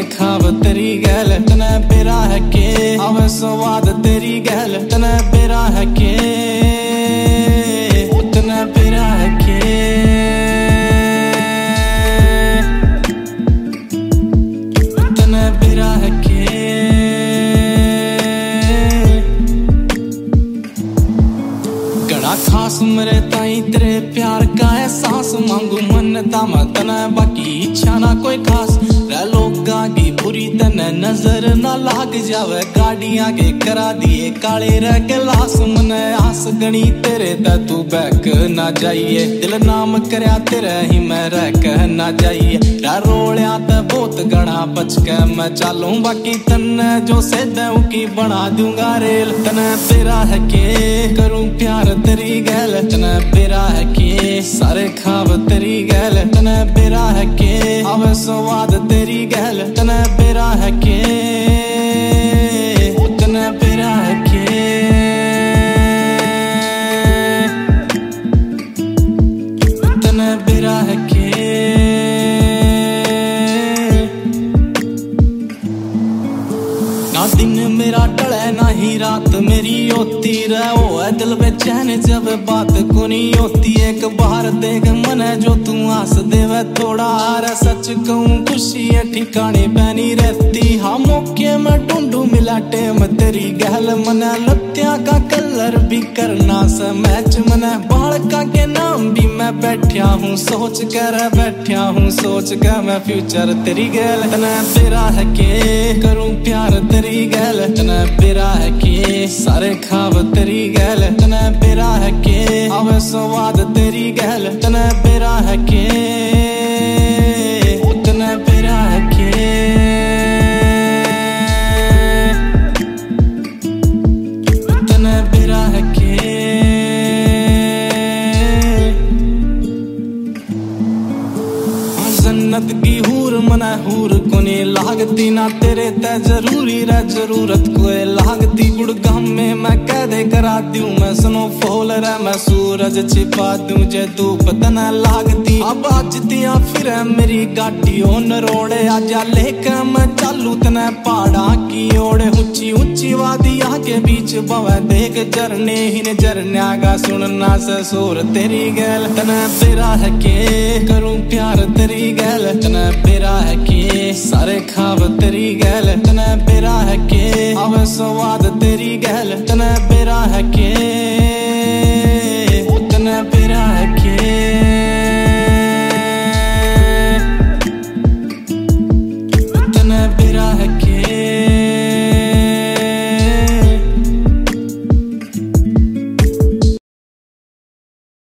खाव तेरी गैल तने बेरा है के आवे स्वाद तेरी गैल तने बेरा है के तने बेरा है के तने बेरा है के गड़ा खास मेरे ताई तेरे प्यार का एहसास मांगू मन्नता मैं तने बाकी इच्छा ना कोई खास रह लोगा की बुरी तने नजर ना लाग जावे गाड़ियां के करा दिए काले रह के लाश मने आस गणी तेरे ते तू बैक ना जाइए दिल नाम करया तेरे ही मैं रह कह ना जाइए डर रोलिया ते बहुत गणा बच के मैं चालूं बाकी तने जो से दूं की बना दूंगा रेल तने तेरा है के करूं प्यार तेरी गैल तने बेरा है के सारे खाव तेरी गैल तने बेरा है के आवे स्वाद तेरी गैल तने बेरा है के तने बेरा है के तने बेरा है के ना दिन मेरा टले ना ही रात मेरी होती रहो है दिल बेचैन जब बात को नहीं होती एक बार देख मन है जो तू आस देवे थोड़ा हार सच कहूँ खुशी है ठिकाने पैनी रहती हाँ मौके में ढूंढू मिला टेम तेरी गहल मना लत्तियां का कलर भी करना सा मैच मना बालका के नाम भी मैं बैठा हूँ सोच कर बैठा हूँ सोच कर मैं फ्यूचर तेरी गैल तना तेरा है के करूँ प्यार तेरी गैल तना बेरा है के सारे खाव तेरी गैल तना बेरा है के आवे स्वाद तेरी गैल तना बेरा है के तना बेरा है के तना बेरा है के जन्नत की हूर मना हूर कोने लागती ना तेरे ते जरूरी रे जरूरत कोई लागती गुड़गाम में मैं कैदे करा दूं मैं स्नोफॉल रे मैं सूरज छिपा दूं जे धूप तना लागती अब आजतियां फिर मेरी गाड़ी ओन रोड़े आजा लेके मैं चालू तने पहाड़ा की ओड़े ऊंची ऊंची वादियां के बीच बवे देख झरने ही ने झरना का सुनना से सुर तेरी गैल तने बेरा है के करूं प्यार तेरी गैल तने बेरा है के सारे खाव तेरी गैल तने बेरा है के आवे स्वाद तेरी गैल